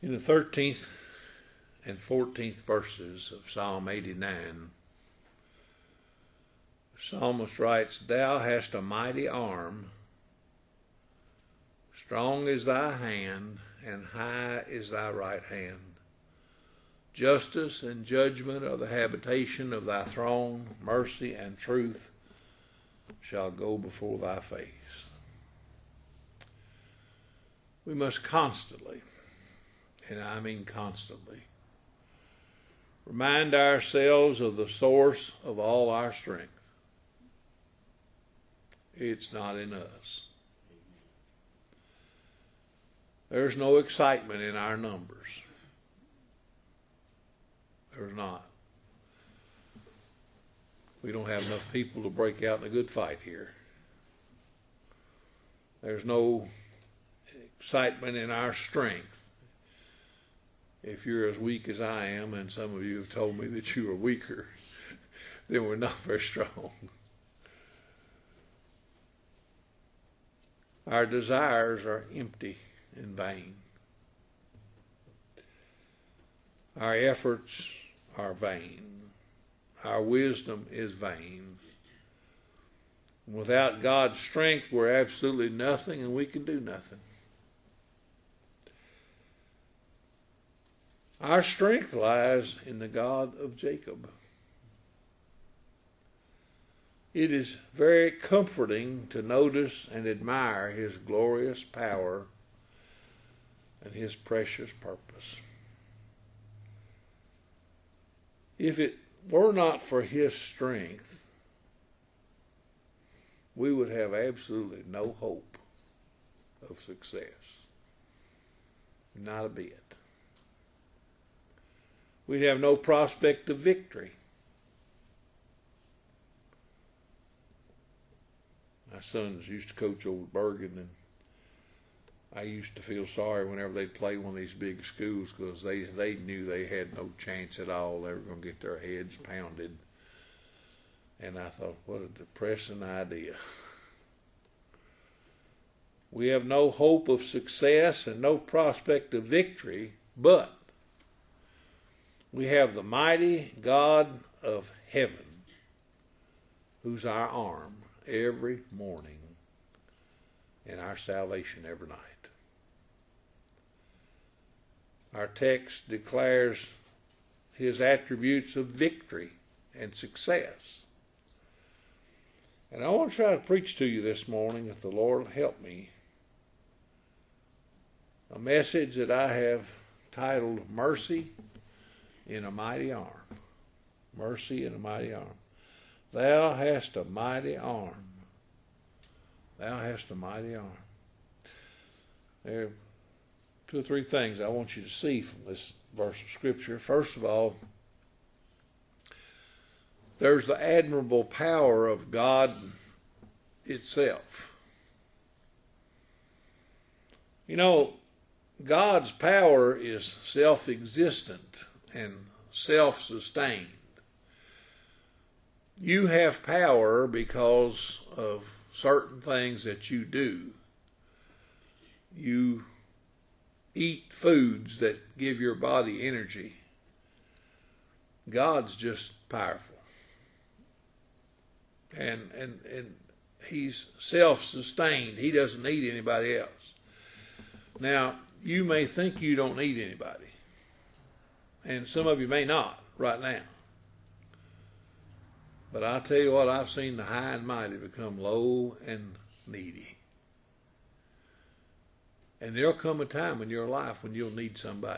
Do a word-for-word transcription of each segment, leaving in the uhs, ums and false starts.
In the thirteenth and fourteenth verses of Psalm eighty-nine, the psalmist writes, "Thou hast a mighty arm, strong is thy hand, and high is thy right hand. Justice and judgment are the habitation of thy throne. Mercy and truth shall go before thy face." We must constantly, and I mean constantly, remind ourselves of the source of all our strength. It's not in us. There's no excitement in our numbers. There's not. We don't have enough people to break out in a good fight here. There's no excitement in our strength. If you're as weak as I am, and some of you have told me that you are weaker, then we're not very strong. Our desires are empty and vain. Our efforts are vain. Our wisdom is vain. Without God's strength, we're absolutely nothing, and we can do nothing. Our strength lies in the God of Jacob. It is very comforting to notice and admire his glorious power and his precious purpose. If it were not for his strength, we would have absolutely no hope of success. Not a bit. We'd have no prospect of victory. My sons used to coach over at Bergen, and I used to feel sorry whenever they'd play one of these big schools, because they, they knew they had no chance at all. They were going to get their heads pounded. And I thought, what a depressing idea. We have no hope of success and no prospect of victory, but we have the mighty God of heaven, who's our arm every morning and our salvation every night. Our text declares his attributes of victory and success. And I want to try to preach to you this morning, if the Lord will help me, a message that I have titled Mercy in a Mighty Arm. Mercy in a mighty arm. Thou hast a mighty arm. Thou hast a mighty arm. There are two or three things I want you to see from this verse of Scripture. First of all, there's the admirable power of God itself. You know, God's power is self-existent and self-sustained. You have power because of certain things that you do. You eat foods that give your body energy. God's just powerful. And, and, and he's self-sustained. He doesn't need anybody else. Now, you may think you don't need anybody. And some of you may not right now. But I'll tell you what, I've seen the high and mighty become low and needy. And there'll come a time in your life when you'll need somebody.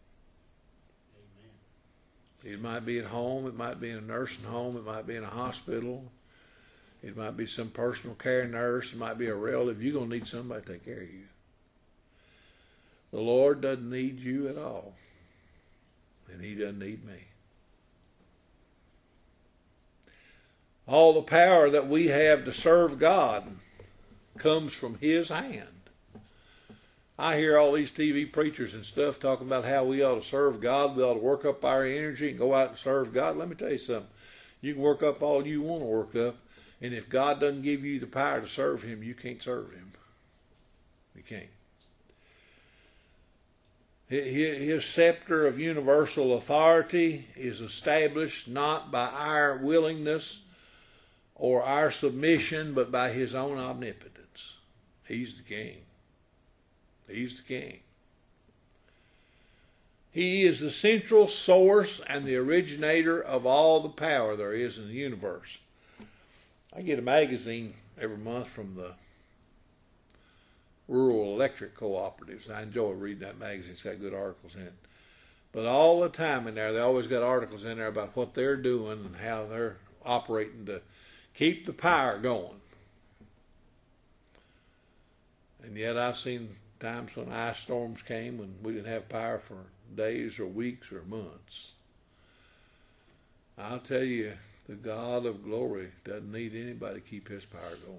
Amen. It might be at home, it might be in a nursing home, it might be in a hospital, it might be some personal care nurse, it might be a relative. You're going to need somebody to take care of you. The Lord doesn't need you at all. And he doesn't need me. All the power that we have to serve God comes from his hand. I hear all these T V preachers and stuff talking about how we ought to serve God. We ought to work up our energy and go out and serve God. Let me tell you something. You can work up all you want to work up. And if God doesn't give you the power to serve him, you can't serve him. You can't. His scepter of universal authority is established not by our willingness or our submission, but by His own omnipotence. He's the king. He's the king. He is the central source and the originator of all the power there is in the universe. I get a magazine every month from the Rural Electric Cooperatives. I enjoy reading that magazine. It's got good articles in it. But all the time in there, they always got articles in there about what they're doing and how they're operating to keep the power going. And yet I've seen times when ice storms came when we didn't have power for days or weeks or months. I'll tell you, the God of glory doesn't need anybody to keep His power going.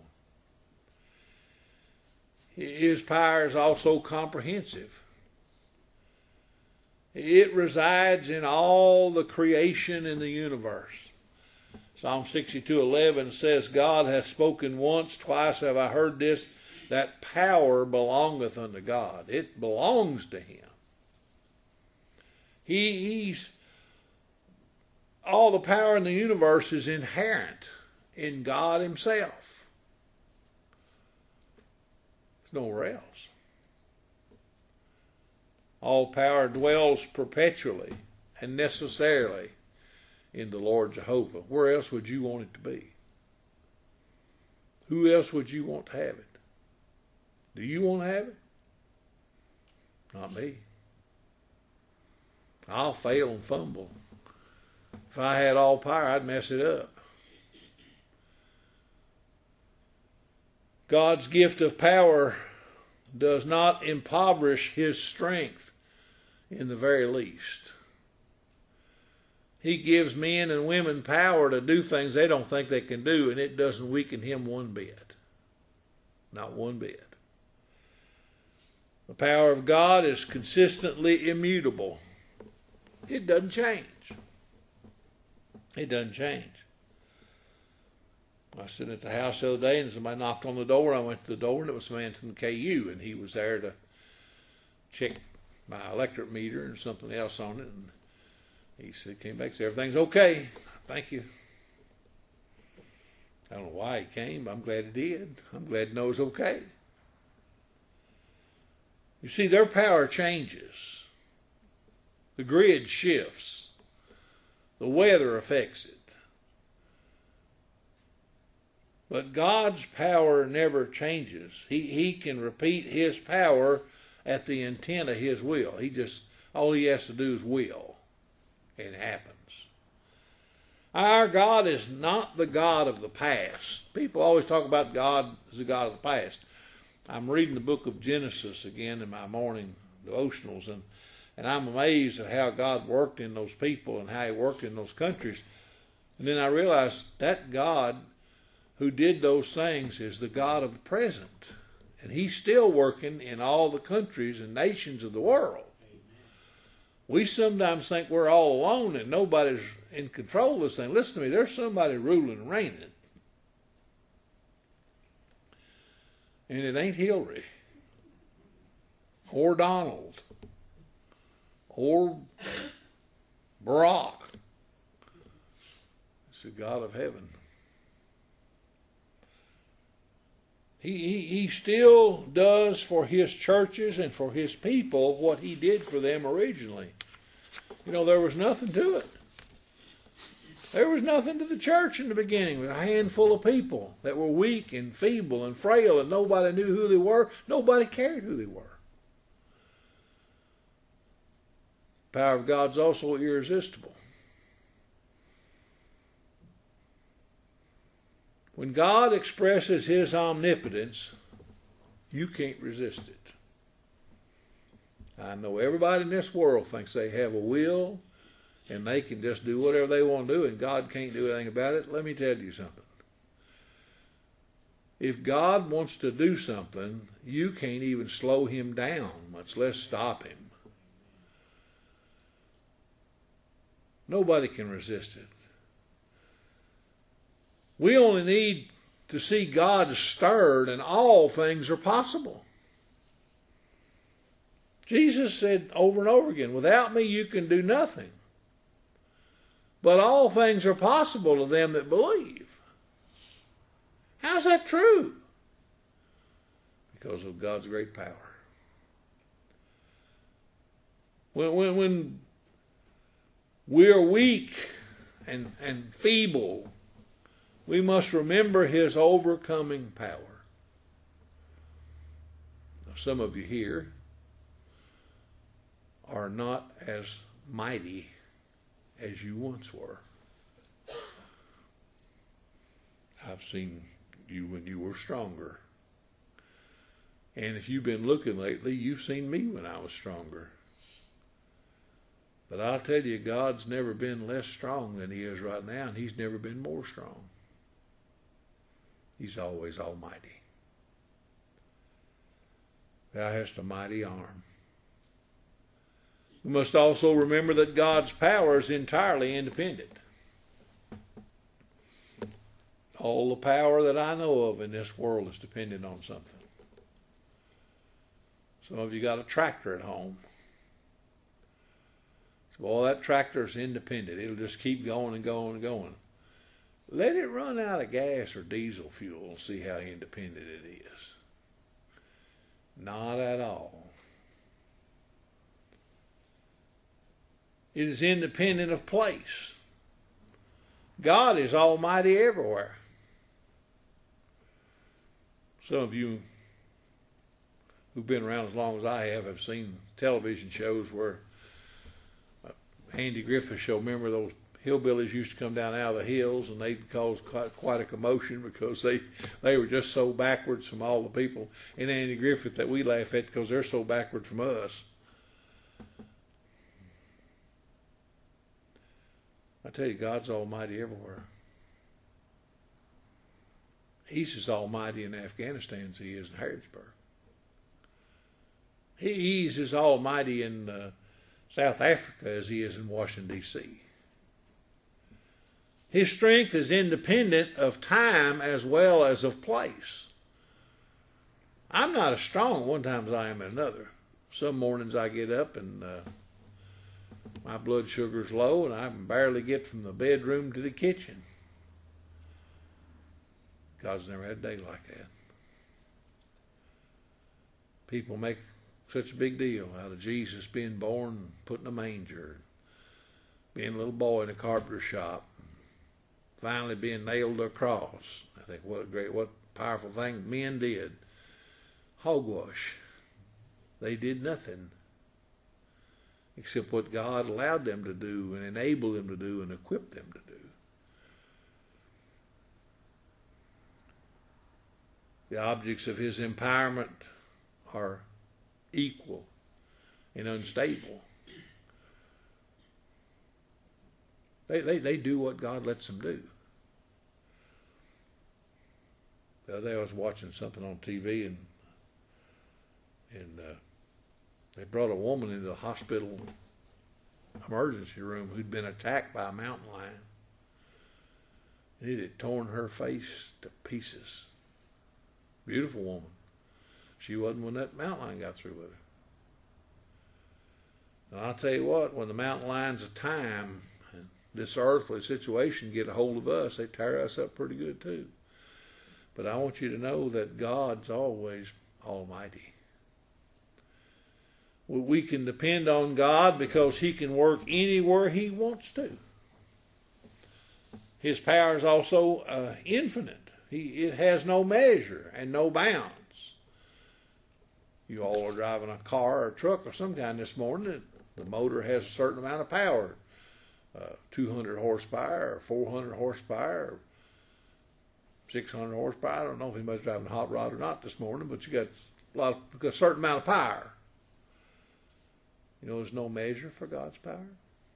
His power is also comprehensive. It resides in all the creation in the universe. Psalm sixty-two eleven says, God hath spoken once, twice have I heard this, that power belongeth unto God. It belongs to Him. He, he's, all the power in the universe is inherent in God Himself. It's nowhere else. All power dwells perpetually and necessarily in the Lord Jehovah. Where else would you want it to be? Who else would you want to have it? Do you want to have it? Not me. I'll fail and fumble. If I had all power, I'd mess it up. God's gift of power does not impoverish His strength in the very least. He gives men and women power to do things they don't think they can do, and it doesn't weaken Him one bit. Not one bit. The power of God is consistently immutable. It doesn't change. It doesn't change. I was sitting at the house the other day and somebody knocked on the door. I went to the door and it was a man from the K U, and he was there to check my electric meter and something else on it. And he said, came back and said, everything's okay. Thank you. I don't know why he came, but I'm glad he did. I'm glad to know it's okay. You see, their power changes. The grid shifts. The weather affects it. But God's power never changes. He, he can repeat His power at the intent of His will. He just, all He has to do is will. And it happens. Our God is not the God of the past. People always talk about God as the God of the past. I'm reading the book of Genesis again in my morning devotionals, and, and I'm amazed at how God worked in those people and how He worked in those countries. And then I realized that God who did those things is the God of the present. And He's still working in all the countries and nations of the world. We sometimes think we're all alone and nobody's in control of this thing. Listen to me, there's somebody ruling and reigning. And it ain't Hillary or Donald or Barack. It's the God of heaven. He, he, he still does for His churches and for His people what He did for them originally. You know, there was nothing to it. There was nothing to the church in the beginning. With a handful of people that were weak and feeble and frail, and nobody knew who they were. Nobody cared who they were. The power of God's also irresistible. When God expresses His omnipotence, you can't resist it. I know everybody in this world thinks they have a will and they can just do whatever they want to do and God can't do anything about it. Let me tell you something. If God wants to do something, you can't even slow Him down, much less stop Him. Nobody can resist it. We only need to see God stirred and all things are possible. Jesus said over and over again, without me you can do nothing. But all things are possible to them that believe. How's that true? Because of God's great power. When, when, when we are weak and, and feeble, we must remember His overcoming power. Now, some of you here are not as mighty as you once were. I've seen you when you were stronger. And if you've been looking lately, you've seen me when I was stronger. But I'll tell you, God's never been less strong than He is right now, and He's never been more strong. He's always almighty. Thou hast a mighty arm. We must also remember that God's power is entirely independent. All the power that I know of in this world is dependent on something. Some of you got a tractor at home. So, well, that tractor is independent. It'll just keep going and going and going. Let it run out of gas or diesel fuel and see how independent it is. Not at all. It is independent of place. God is almighty everywhere. Some of you who've been around as long as I have have seen television shows where Andy Griffith Show, remember those hillbillies used to come down out of the hills and they'd cause quite, quite a commotion because they, they were just so backwards from all the people in Andy Griffith that we laugh at because they're so backward from us. I tell you, God's almighty everywhere. He's as almighty in Afghanistan as He is in Harrisburg. He's as almighty in uh, South Africa as He is in Washington, D C His strength is independent of time as well as of place. I'm not as strong one time as I am in another. Some mornings I get up and uh, my blood sugar's low and I can barely get from the bedroom to the kitchen. God's never had a day like that. People make such a big deal out of Jesus being born, put in a manger, being a little boy in a carpenter shop, finally being nailed to a cross. I think what a great, what powerful thing men did. Hogwash. They did nothing except what God allowed them to do and enabled them to do and equipped them to do. The objects of His empowerment are equal and unstable. They, they, they do what God lets them do. The other day I was watching something on T V and and uh, they brought a woman into the hospital emergency room who'd been attacked by a mountain lion. And it had torn her face to pieces. Beautiful woman. She wasn't when that mountain lion got through with her. And I'll tell you what, when the mountain lions of time and this earthly situation get a hold of us, they tear us up pretty good too. But I want you to know that God's always almighty. We can depend on God because He can work anywhere He wants to. His power is also uh, infinite. He, it has no measure and no bounds. You all are driving a car or a truck of some kind this morning. The motor has a certain amount of power. Uh, two hundred horsepower or four hundred horsepower or six hundred horsepower. I don't know if anybody's driving a hot rod or not this morning, but you got a, lot of, got a certain amount of power. You know, there's no measure for God's power.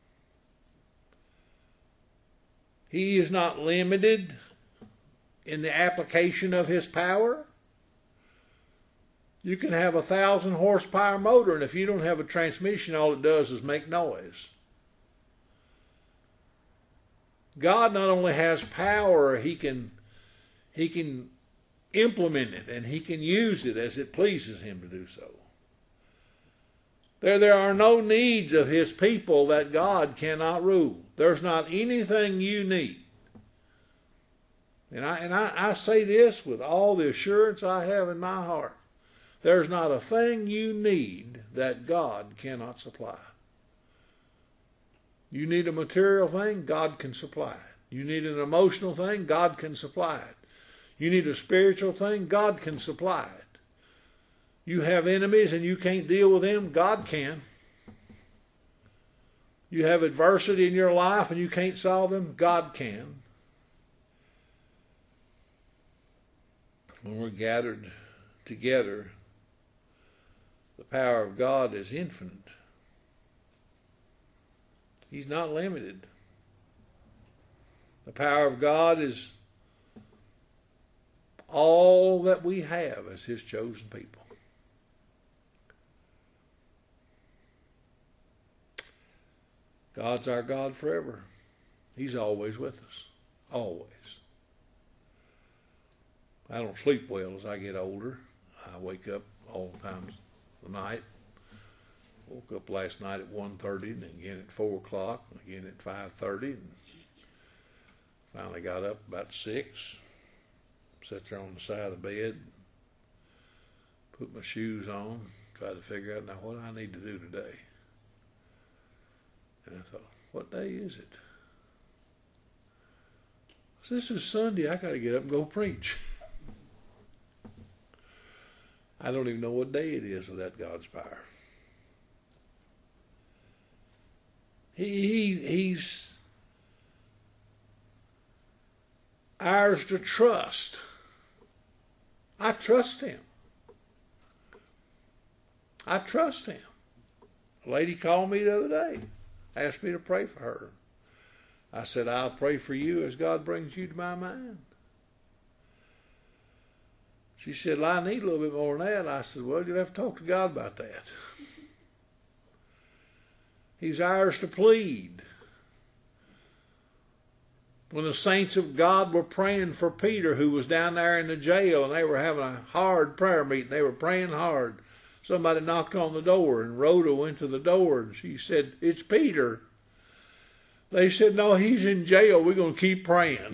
He is not limited in the application of His power. You can have a thousand horsepower motor, and if you don't have a transmission, all it does is make noise. God not only has power, He can, He can implement it, and He can use it as it pleases Him to do so. There, there are no needs of His people that God cannot rule. There's not anything you need. And I, and I, I say this with all the assurance I have in my heart. There's not a thing you need that God cannot supply. You need a material thing, God can supply it. You need an emotional thing, God can supply it. You need a spiritual thing, God can supply it. You have enemies and you can't deal with them, God can. You have adversity in your life and you can't solve them, God can. When we're gathered together, the power of God is infinite. He's not limited. The power of God is all that we have as His chosen people. God's our God forever. He's always with us. Always. I don't sleep well as I get older. I wake up all times of the night. Woke up last night at one thirty, and again at four o'clock, and again at five thirty, and finally got up about six. Sat there on the side of the bed, put my shoes on, tried to figure out now what I need to do today. And I thought, what day is it? So this is Sunday. I got to get up and go preach. I don't even know what day it is without God's power. He, he he's ours to trust. I trust Him. I trust Him. A lady called me the other day, asked me to pray for her. I said, I'll pray for you as God brings you to my mind. She said, well, I need a little bit more than that. I said, well, you'll have to talk to God about that. He's ours to plead. When the saints of God were praying for Peter, who was down there in the jail, and they were having a hard prayer meeting, they were praying hard. Somebody knocked on the door, and Rhoda went to the door, and she said, it's Peter. They said, no, he's in jail. We're going to keep praying.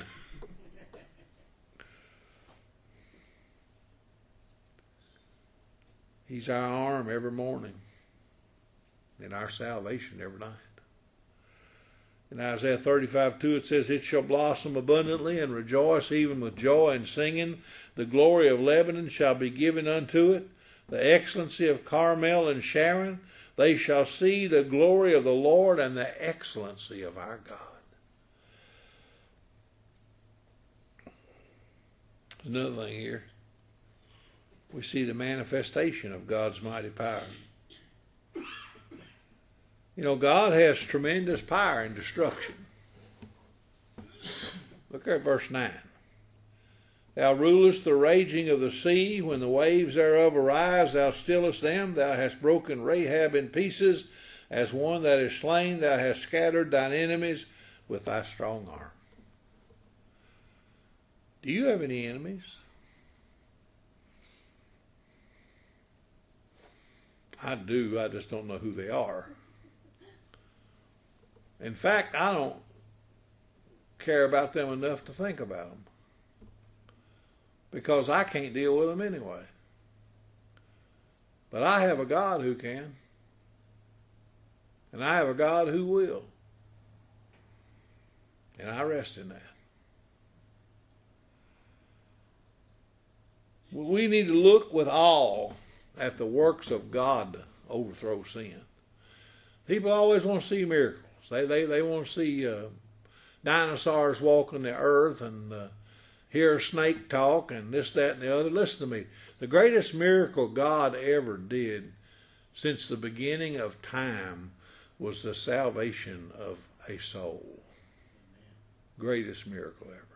He's our arm every morning and our salvation every night. In Isaiah thirty-five two it says, it shall blossom abundantly and rejoice even with joy and singing. The glory of Lebanon shall be given unto it, the excellency of Carmel and Sharon. They shall see the glory of the Lord and the excellency of our God. Another thing here. We see the manifestation of God's mighty power. You know, God has tremendous power in destruction. Look at verse nine. Thou rulest the raging of the sea, when the waves thereof arise, thou stillest them. Thou hast broken Rahab in pieces, as one that is slain. Thou hast scattered thine enemies with thy strong arm. Do you have any enemies? I do, I just don't know who they are. In fact, I don't care about them enough to think about them, because I can't deal with them anyway. But I have a God who can, and I have a God who will, and I rest in that. We need to look with awe at the works of God to overthrow sin. People always want to see miracles. They they, they want to see uh, dinosaurs walking the earth and uh, hear a snake talk and this, that, and the other. Listen to me. The greatest miracle God ever did since the beginning of time was the salvation of a soul. Greatest miracle ever.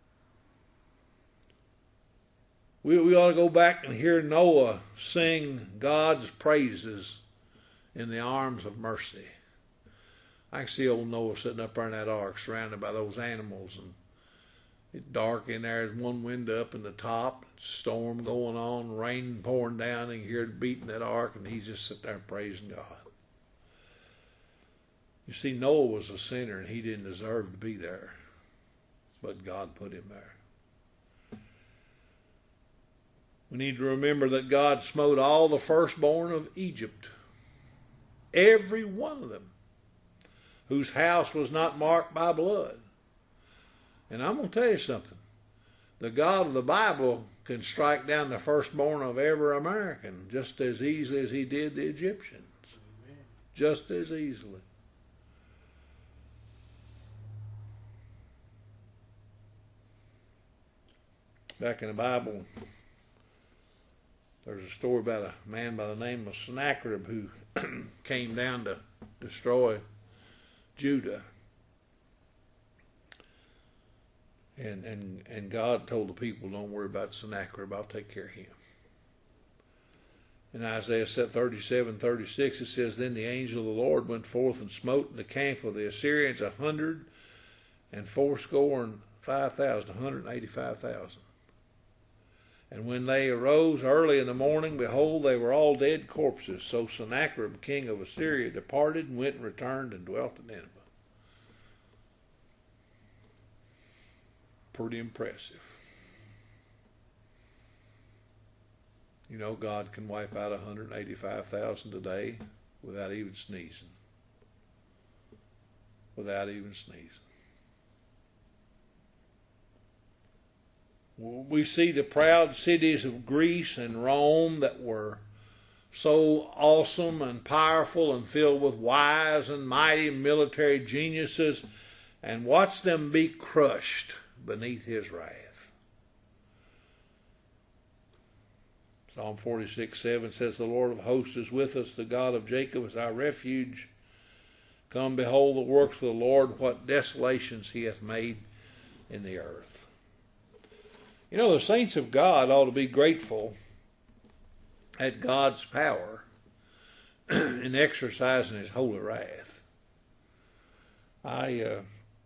We, we ought to go back and hear Noah sing God's praises in the arms of mercy. I can see old Noah sitting up there in that ark surrounded by those animals, and It's dark in there. There's one window up in the top. Storm going on, rain pouring down, and you hear it beating that ark, and he's just sitting there praising God. You see, Noah was a sinner, and he didn't deserve to be there, but God put him there. We need to remember that God smote all the firstborn of Egypt, every one of them, whose house was not marked by blood. And I'm going to tell you something. The God of the Bible can strike down the firstborn of every American just as easily as he did the Egyptians. Amen. Just as easily. Back in the Bible, there's a story about a man by the name of Sennacherib who came down to destroy Judah. And, and, and God told the people, don't worry about Sennacherib, I'll take care of him. In Isaiah thirty-seven, thirty-six, it says, Then the angel of the Lord went forth and smote in the camp of the Assyrians a hundred and fourscore and five thousand, a hundred and eighty-five thousand. And when they arose early in the morning, behold, they were all dead corpses. So Sennacherib, king of Assyria, departed and went and returned and dwelt in Nineveh. Pretty impressive. You know, God can wipe out one hundred eighty-five thousand today without even sneezing. Without even sneezing. We see the proud cities of Greece and Rome that were so awesome and powerful and filled with wise and mighty military geniuses, and watch them be crushed beneath his wrath. Psalm forty-six, seven says, The Lord of hosts is with us, the God of Jacob is our refuge. Come, behold the works of the Lord, what desolations he hath made in the earth. You know, the saints of God ought to be grateful at God's power in exercising his holy wrath. I, uh,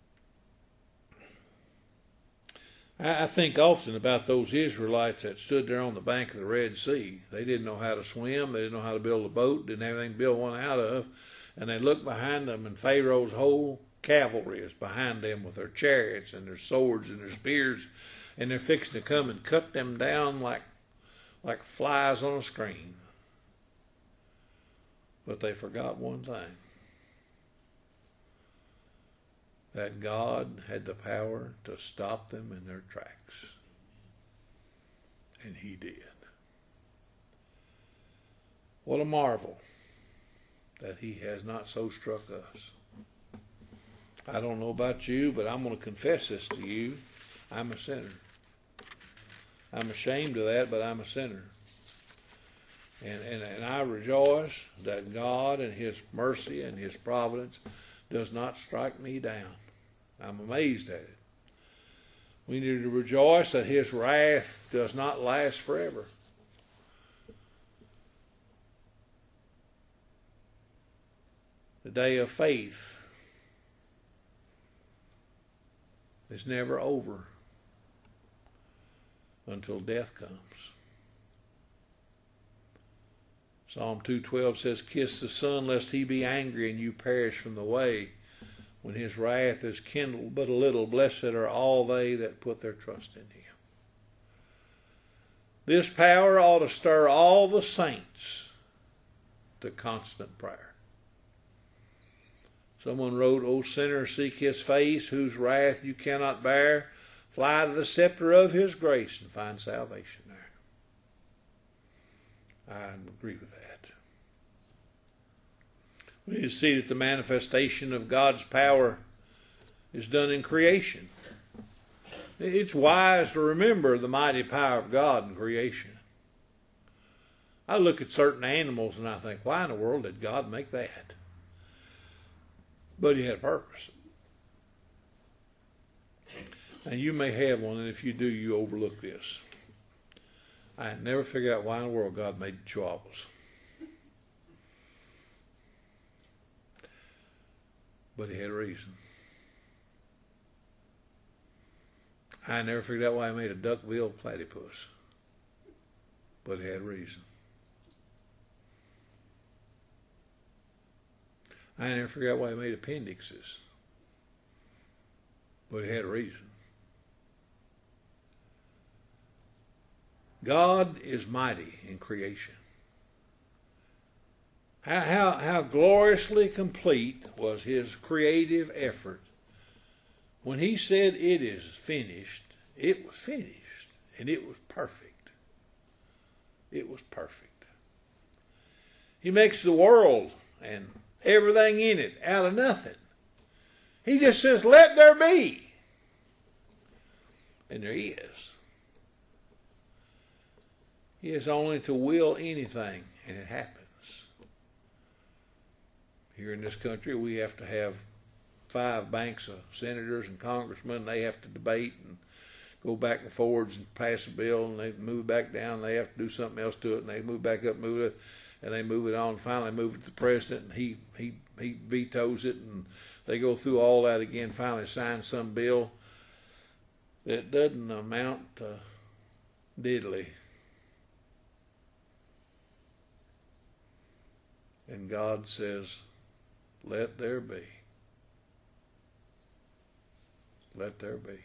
I think often about those Israelites that stood there on the bank of the Red Sea. They didn't know how to swim. They didn't know how to build a boat. Didn't have anything to build one out of. And they looked behind them, and Pharaoh's whole cavalry is behind them with their chariots and their swords and their spears. And they're fixing to come and cut them down like, like flies on a screen. But they forgot one thing. That God had the power to stop them in their tracks. And he did. What a marvel that he has not so struck us. I don't know about you, but I'm going to confess this to you. I'm a sinner. I'm ashamed of that, but I'm a sinner. And, and, and I rejoice that God and his mercy and his providence does not strike me down. I'm amazed at it. We need to rejoice that his wrath does not last forever. The day of faith is never over until death comes. Psalm two twelve says, Kiss the Son, lest he be angry and you perish from the way. When his wrath is kindled but a little, blessed are all they that put their trust in him. This power ought to stir all the saints to constant prayer. Someone wrote, O sinner, seek his face, whose wrath you cannot bear. Fly to the scepter of his grace and find salvation there. I agree with that. We need to see that the manifestation of God's power is done in creation. It's wise to remember the mighty power of God in creation. I look at certain animals and I think, why in the world did God make that? But he had a purpose. And you may have one, and if you do, you overlook this. I never figured out why in the world God made chihuahuas. But he had a reason. I never figured out why he made a duck-billed platypus. But he had a reason. I never figured out why he made appendixes. But he had a reason. God is mighty in creation. How, how, how gloriously complete was his creative effort. When he said it is finished, it was finished. And it was perfect. It was perfect. He makes the world and everything in it out of nothing. He just says, let there be. And there is. He has only to will anything, and it happens. Here in this country, we have to have five banks of senators and congressmen. They have to debate and go back and forwards and pass a bill, and they move back down. They have to do something else to it, and they move back up, move it, and they move it on. Finally, move it to the president, and he he he vetoes it, and they go through all that again. Finally, sign some bill that doesn't amount to diddly. And God says, let there be. Let there be.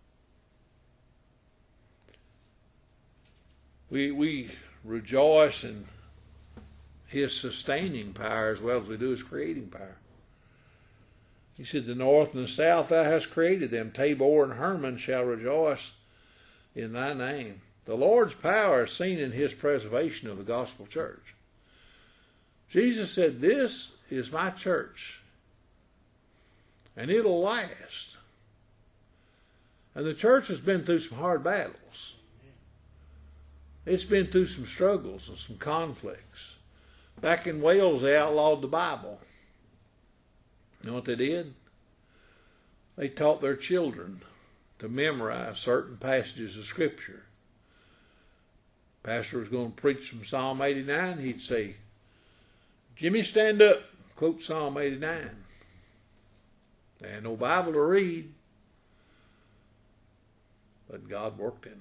We we rejoice in his sustaining power as well as we do his creating power. He said, the north and the south thou hast created them. Tabor and Hermon shall rejoice in thy name. The Lord's power is seen in his preservation of the gospel church. Jesus said, this is my church, and it'll last. And the church has been through some hard battles. It's been through some struggles and some conflicts. Back in Wales, they outlawed the Bible. You know what they did? They taught their children to memorize certain passages of Scripture. Pastor was going to preach from Psalm eighty-nine. He'd say, Jimmy, stand up, quote Psalm eighty-nine. They had no Bible to read, but God worked in them.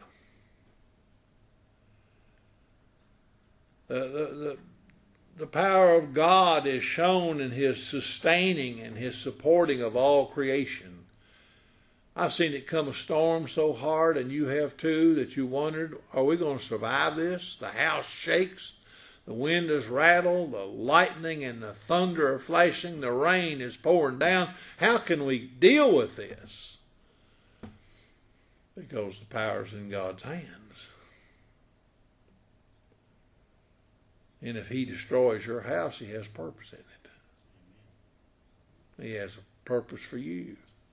The, the, the, the power of God is shown in his sustaining and his supporting of all creation. I've seen it come a storm so hard, and you have too, that you wondered, are we going to survive this? The house shakes. The wind is rattled, the lightning and the thunder are flashing, the rain is pouring down. How can we deal with this? Because the power's in God's hands. And if he destroys your house, he has purpose in it. He has a purpose for you.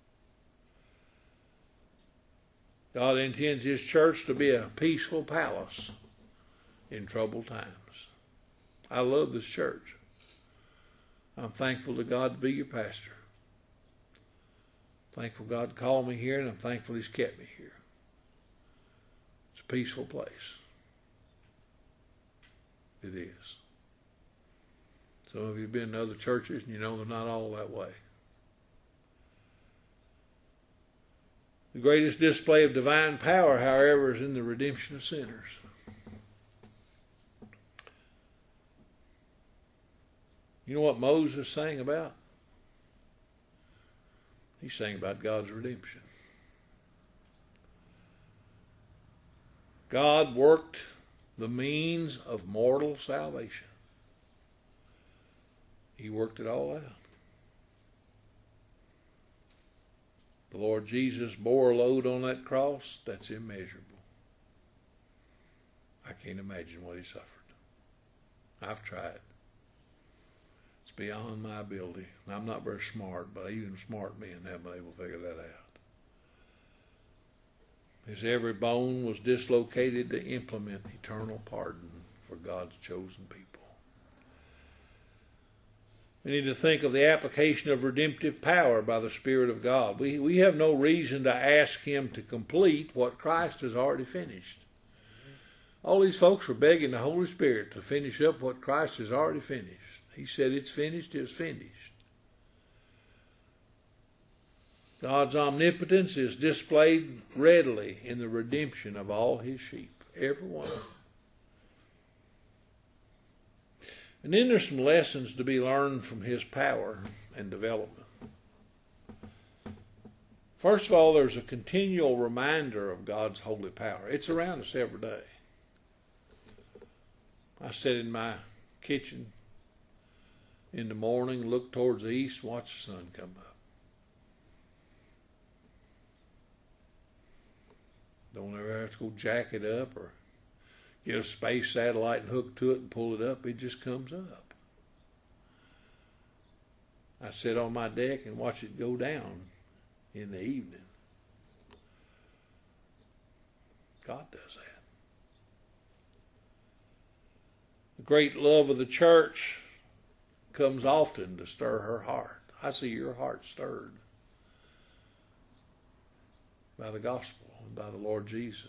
God intends his church to be a peaceful palace in troubled times. I love this church. I'm thankful to God to be your pastor. Thankful God called me here, and I'm thankful he's kept me here. It's a peaceful place. It is. Some of you have been to other churches, and you know they're not all that way. The greatest display of divine power, however, is in the redemption of sinners. You know what Moses sang about? He sang about God's redemption. God worked the means of mortal salvation. He worked it all out. The Lord Jesus bore a load on that cross that's immeasurable. I can't imagine what he suffered. I've tried. It's beyond my ability. I'm not very smart, but even smart men haven't been able to figure that out. His every bone was dislocated to implement eternal pardon for God's chosen people. We need to think of the application of redemptive power by the Spirit of God. We, we have no reason to ask him to complete what Christ has already finished. All these folks were begging the Holy Spirit to finish up what Christ has already finished. He said, it's finished, it's finished. God's omnipotence is displayed readily in the redemption of all his sheep, every one of them. And then there's some lessons to be learned from his power and development. First of all, there's a continual reminder of God's holy power. It's around us every day. I sit in my kitchen in the morning, look towards the east, watch the sun come up. Don't ever have to go jack it up or get a space satellite and hook to it and pull it up. It just comes up. I sit on my deck and watch it go down in the evening. God does that. The great love of the church comes often to stir her heart. I see your heart stirred by the gospel and by the Lord Jesus.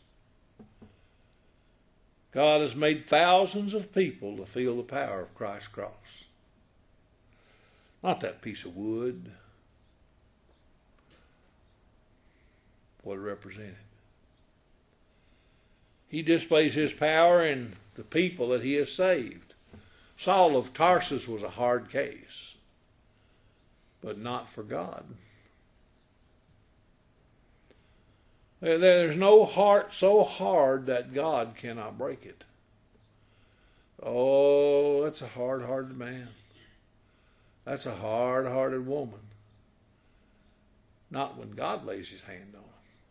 God has made thousands of people to feel the power of Christ's cross. Not that piece of wood, what it represented. He displays his power in the people that he has saved. Saul of Tarsus was a hard case, but not for God. There's no heart so hard that God cannot break it. Oh, that's a hard-hearted man. That's a hard-hearted woman. Not when God lays his hand on them.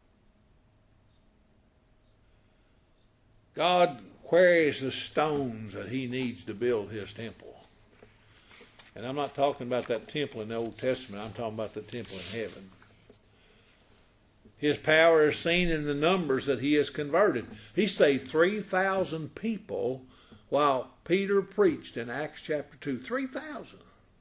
God queries the stones that he needs to build his temple. And I'm not talking about that temple in the Old Testament. I'm talking about the temple in heaven. His power is seen in the numbers that he has converted. He saved three thousand people while Peter preached in Acts chapter two. three thousand.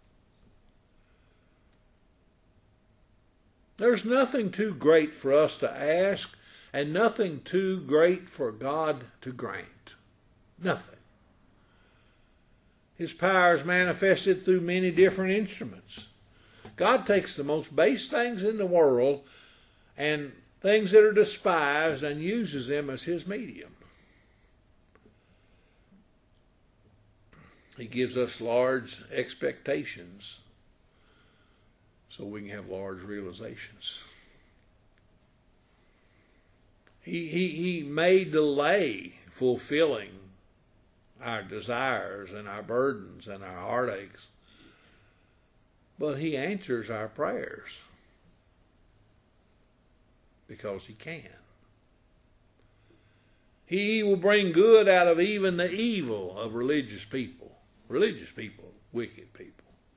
There's nothing too great for us to ask and nothing too great for God to grant. Nothing. His power is manifested through many different instruments. God takes the most base things in the world and things that are despised and uses them as his medium. He gives us large expectations so we can have large realizations. He, he, he may delay fulfilling our desires and our burdens and our heartaches, but he answers our prayers because he can. He will bring good out of even the evil of religious people. Religious people, wicked people.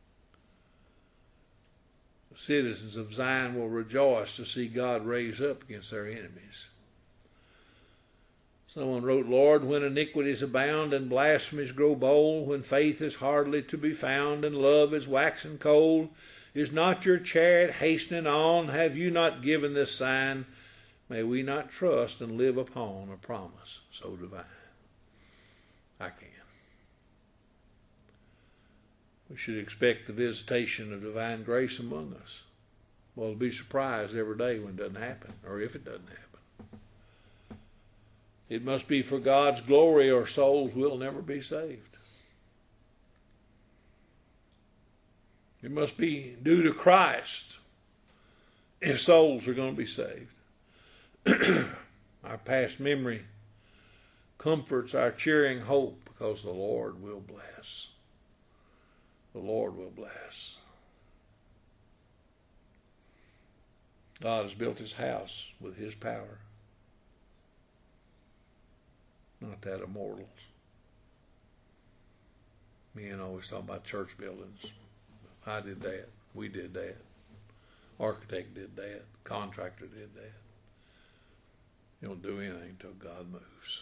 The citizens of Zion will rejoice to see God raise up against their enemies. Someone wrote, Lord, when iniquities abound and blasphemies grow bold, when faith is hardly to be found and love is waxen cold, is not your chariot hastening on? Have you not given this sign? May we not trust and live upon a promise so divine. I can. We should expect the visitation of divine grace among us. Well, we'll be surprised every day when it doesn't happen, or if it doesn't happen. It must be for God's glory or souls will never be saved. It must be due to Christ if souls are going to be saved. Our past memory comforts our cheering hope because the Lord will bless. The Lord will bless. God has built his house with his power. Not that of mortals. Men always talk about church buildings. I did that. We did that. Architect did that. Contractor did that. You don't do anything until God moves.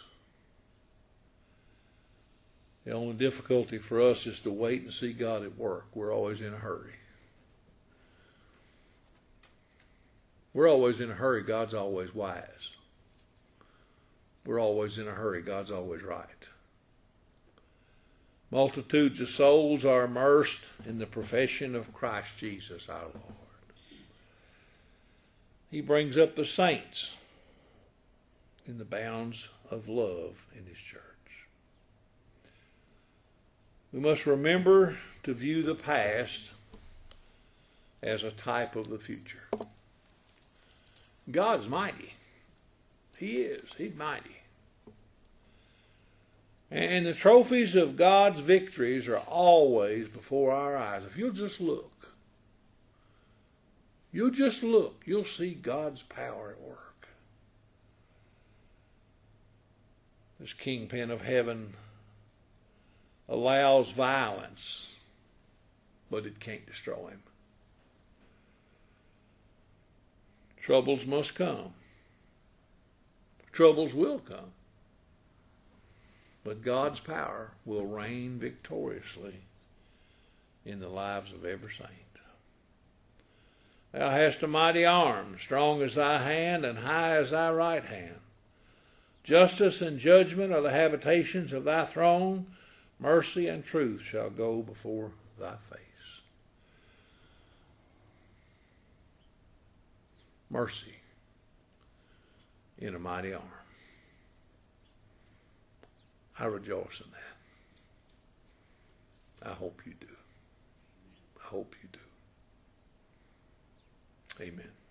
The only difficulty for us is to wait and see God at work. We're always in a hurry. We're always in a hurry. God's always wise. We're always in a hurry. God's always right. Multitudes of souls are immersed in the profession of Christ Jesus our Lord. He brings up the saints in the bounds of love in His church. We must remember to view the past as a type of the future. God's mighty. He is. He's mighty. And the trophies of God's victories are always before our eyes. If you'll just look, you'll just look, you'll see God's power at work. This kingpin of heaven allows violence, but it can't destroy him. Troubles must come. Troubles will come. But God's power will reign victoriously in the lives of every saint. Thou hast a mighty arm, strong as thy hand, and high as thy right hand. Justice and judgment are the habitations of thy throne. Mercy and truth shall go before thy face. Mercy in a mighty arm. I rejoice in that. I hope you do. I hope you do. Amen.